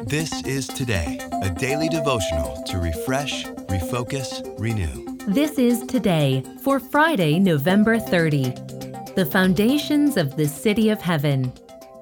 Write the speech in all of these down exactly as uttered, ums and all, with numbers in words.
This is Today, a daily devotional to refresh, refocus, renew. This is Today for Friday, November thirtieth. The Foundations of the City of Heaven.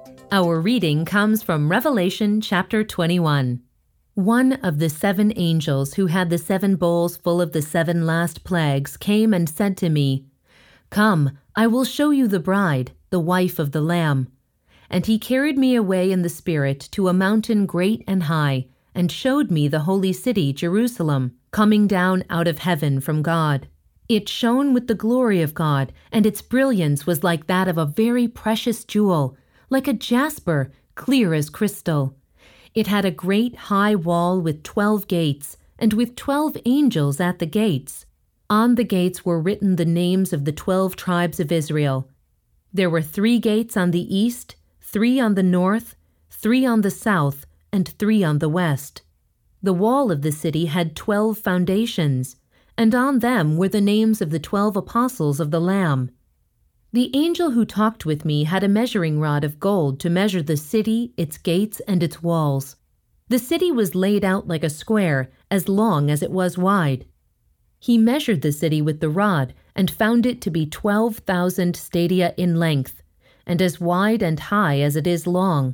Our reading comes from Revelation chapter twenty-one. One of the seven angels who had the seven bowls full of the seven last plagues came and said to me, "Come, I will show you the bride, the wife of the Lamb." And he carried me away in the Spirit to a mountain great and high, and showed me the holy city, Jerusalem, coming down out of heaven from God. It shone with the glory of God, and its brilliance was like that of a very precious jewel, like a jasper, clear as crystal. It had a great high wall with twelve gates, and with twelve angels at the gates. On the gates were written the names of the twelve tribes of Israel. There were three gates on the east, three on the north, three on the south, and three on the west. The wall of the city had twelve foundations, and on them were the names of the twelve apostles of the Lamb. The angel who talked with me had a measuring rod of gold to measure the city, its gates, and its walls. The city was laid out like a square, as long as it was wide. He measured the city with the rod, and found it to be twelve thousand stadia in length, and as wide and high as it is long.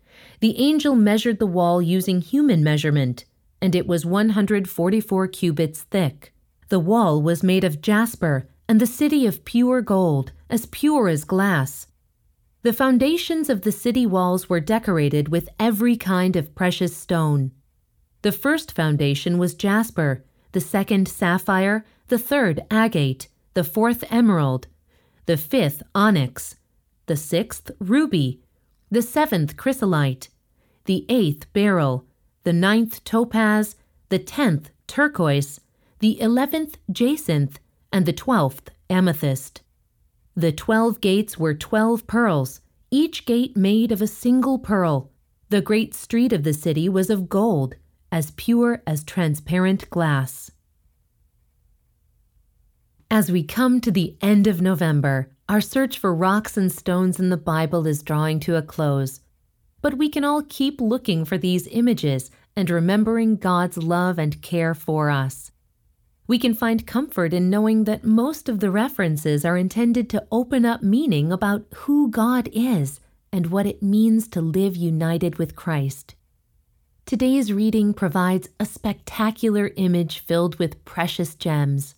The angel measured the wall using human measurement, and it was one hundred forty-four cubits thick. The wall was made of jasper, and the city of pure gold, as pure as glass. The foundations of the city walls were decorated with every kind of precious stone. The first foundation was jasper, the second sapphire, the third agate, the fourth emerald, the fifth onyx, the sixth ruby, the seventh chrysolite, the eighth beryl, the ninth topaz, the tenth turquoise, the eleventh jacinth, and the twelfth amethyst. The twelve gates were twelve pearls, each gate made of a single pearl. The great street of the city was of gold, as pure as transparent glass. As we come to the end of November, our search for rocks and stones in the Bible is drawing to a close. But we can all keep looking for these images and remembering God's love and care for us. We can find comfort in knowing that most of the references are intended to open up meaning about who God is and what it means to live united with Christ. Today's reading provides a spectacular image filled with precious gems.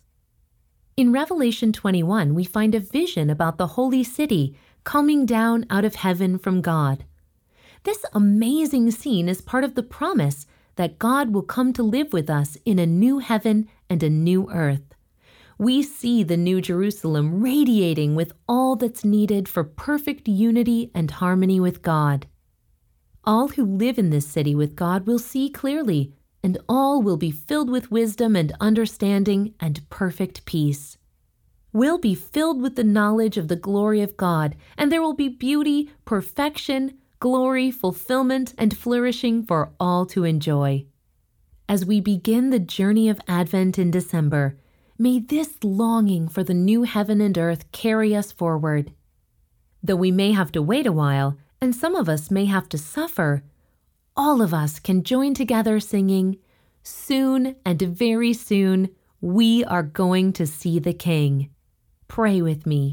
In Revelation twenty-one, we find a vision about the holy city coming down out of heaven from God. This amazing scene is part of the promise that God will come to live with us in a new heaven and a new earth. We see the New Jerusalem radiating with all that's needed for perfect unity and harmony with God. All who live in this city with God will see clearly, and all will be filled with wisdom and understanding and perfect peace. We'll be filled with the knowledge of the glory of God, and there will be beauty, perfection, glory, fulfillment, and flourishing for all to enjoy. As we begin the journey of Advent in December, may this longing for the new heaven and earth carry us forward. Though we may have to wait a while, and some of us may have to suffer, all of us can join together singing, "Soon and very soon, we are going to see the King." Pray with me.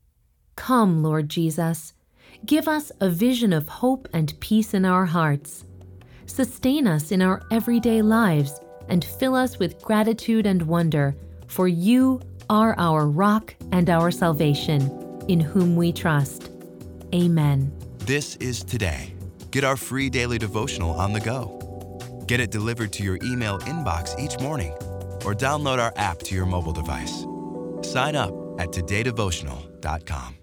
Come, Lord Jesus. Give us a vision of hope and peace in our hearts. Sustain us in our everyday lives and fill us with gratitude and wonder, for you are our rock and our salvation, in whom we trust. Amen. This is Today. Get our free daily devotional on the go. Get it delivered to your email inbox each morning, or download our app to your mobile device. Sign up at today devotional dot com.